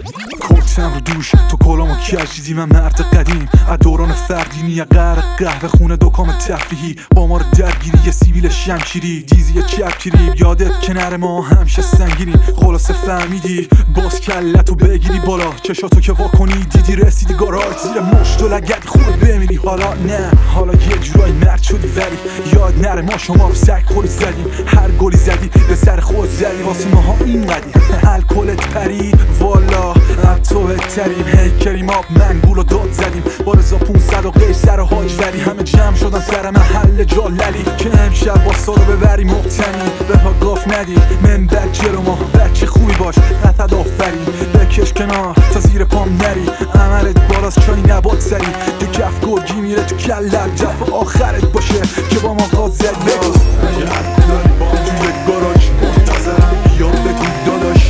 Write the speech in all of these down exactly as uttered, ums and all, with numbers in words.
کتم رو دوش تو کلامو کشیدی، من مرد قدیم از دوران فردینی، یه قهر قهوه خونه دکام تفریحی، با ما رو درگیری یه سیبیل شمشیری، دیزی یه چپچیری، یادت کنار ما همیشه سنگینی. خلاصه فهمیدی باز کلتو بگیری بالا، چشاتو که واکنی دیدی رسیدی گاراژ، زیر مشت و لگدی خود بمیری. حالا نه، حالا یه جورایی مرد شدی ولی یاد نره ما شما رو سگ خوری زدیم، هر گلی زدی به سر خود زدی، واسه ماها این قدیم الکلت پرید والا تو بهتریم. هی کریم آب منگول و داد زدیم با رضا پونصد و قیصر و حاج ولی، همه جمع شدن سر محل جاللی که امشب با سارو ببریم مبتنی. به پا گاف ندی من بچه رو ما بچه خوبی باش، قطعت آفرین بکش کنار تا زیر پام نری، عملت بالاست چای نباد سری، دو کف گرگی میره تو کلت، جف آخرت باشه که با ما قاد زدی. اگه حد داری با توی گاراژ منتظرم یا بگو داداش،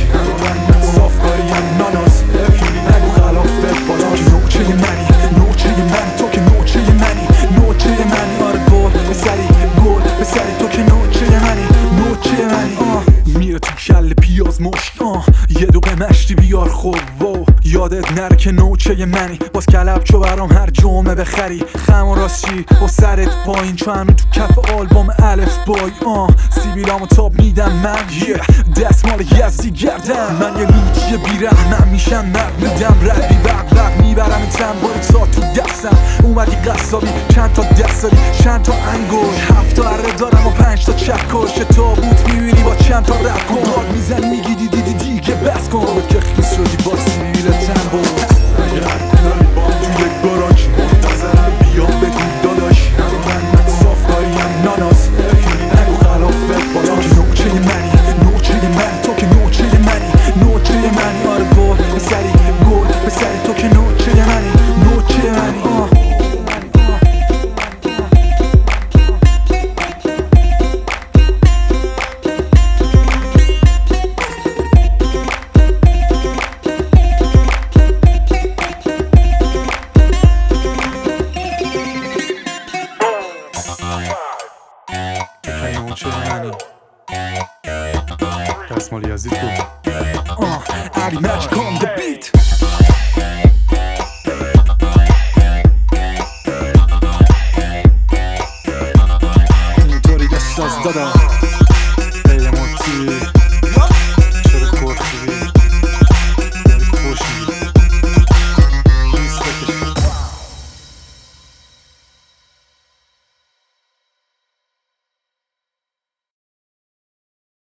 صاف کاری هم ناناس افیلی نگو خلافت بالاش. نوچه منی نوچه من تو که نوچه منی نوچه منی، آره گل به سری گل به سری تو که نوچه منی نوچه منی. آه میره تو کل پیاز مشت، آه یه دو به مشتی بیار خوب و یادت نره که نوچه منی. باز کلب چو برام هر جمعه بخری، خم و راستی و سرت پایین چو هنو تو کف آلبوم الف بای. آه سیبیلامو تاب میدم من yeah. دستمال یزدی گردم من، یه لوتی بیرحمم میشم مرد میدم رد بی وقت وقت میبرم این تنباری تا تو دستم. اومدی قصابی چند تا دست داری چند تا انگوش، هفت تا اره دارم و پنج تا چکش، تابوت میبینی با چند تا رپ کن، داد میزن میگی دیدی دیدی دیگه بس کن که خیس شدی با سیبیل تنبو. اگه حد داری با توی گاراژ منتظرم بیا بگو داداش، صاف کاری هم ناناس افیلی نگو خلافت بالاش. نوچه منی نوچه من تو که نوچه منی نوچه منی، آره گل به سری گل به سری تو که نوچه منی نوچه منی. آه دستمال یزدی تو آه علی مجید کن the beat. اینطوری دست از دادا